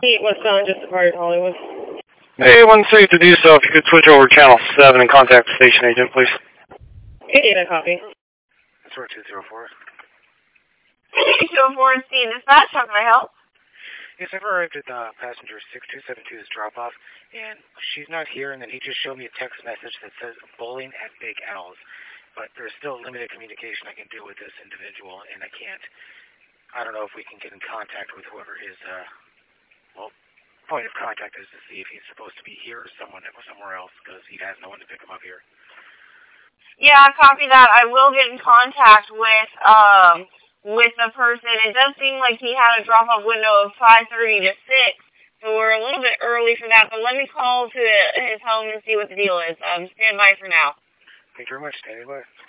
West Island, just departed Hollywood. Hey, when safe to do so, if you could switch over to channel 7 and contact the station agent, please. Okay, that copy. That's 204. 204 and C dispatch, how can I help? Yes, I've arrived at passenger 6272's drop-off, and she's not here, and then he just showed me a text message that says bowling at Big Al's. But there's still limited communication I can do with this individual, and I don't know if we can get in contact with whoever his, point of contact is to see if he's supposed to be here or somewhere else, because he has no one to pick him up here. Yeah, copy that. I will get in contact with the person. It does seem like he had a drop-off window of 5:30 to 6, so we're a little bit early for that, but let me call to his home and see what the deal is. Stand by for now. Thank you very much. Stand by.